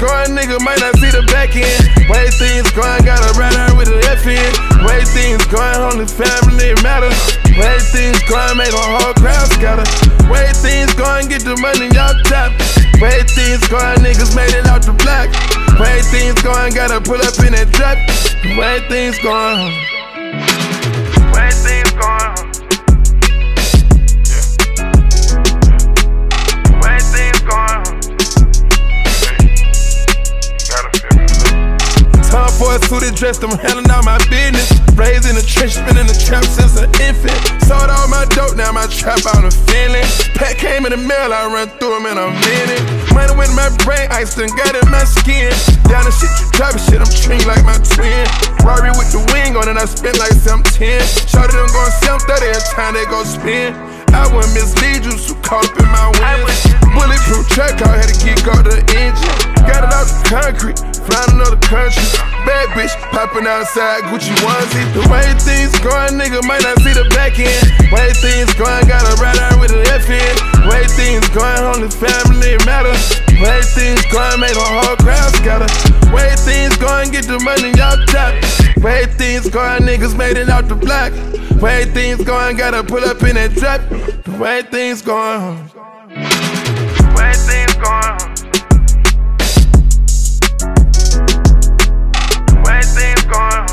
going, nigga might not see the back end. Way things going, gotta ride out with the F in. Way things going, only family matter. Way things going, make the whole crowd scatter. Way things going, get the money out top. Way things going, niggas made it out the block. Way things going, gotta pull up in that trap. Way things going. Way things going. Way things going. Time for a suited dress, I'm handling out my business. Raised in the trench, been in the trap since an infant. Sold all my dope, now my trap out of feeling. Pack came in the mail, I run through them in a minute. Money with my brain, ice done got in my skin. Down the shit, you dropping shit, I'm treating like my twin. Rory with the wing on it, I spent like 710. Shorty done going 730 every time they go spin. I wouldn't mislead you, so caught up in my wins. Bulletproof track, I had to kick out the engine. Got it out the concrete, flying another country. Bad bitch, popping outside, Gucci onesie. The way things going, nigga might not see the back end. Way things going, gotta ride out with the F in. Way things going, only family matter. Way things going, make the whole crowd scatter. Way things going, get the money out top. Way things going, niggas made it out the block. Way things going, gotta pull up in that trap. The way things going. Way things going. Way things going.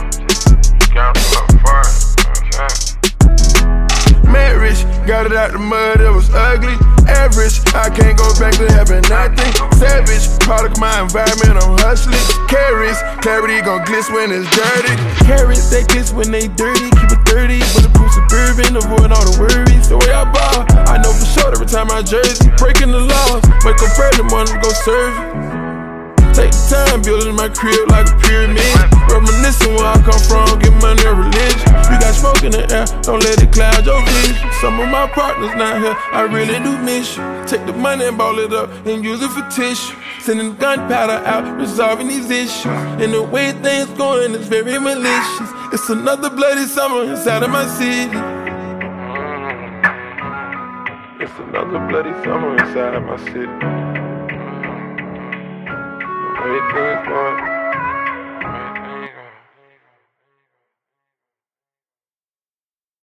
Marriage, got it out the mud, it was ugly. Average, I can't go back to having nothing. Savage, product my environment, I'm hustling. Carries, clarity gon' glitz when it's dirty. Carries, they glitz when they dirty. Keep it 30, bulletproof suburban, avoid all the worries. The way I ball, I know for sure every time I jersey. Breaking the laws, wake up early morning, go serve it. Take the time building my crib like a pyramid. Reminiscing where I come from, get money or religion. You got smoke in the air, don't let it cloud your vision. Some of my partners not here, I really do miss you. Take the money and ball it up and use it for tissue. Sending gunpowder out, resolving these issues. And the way things going is very malicious. It's another bloody summer inside of my city. It's another bloody summer inside my city. Way things going.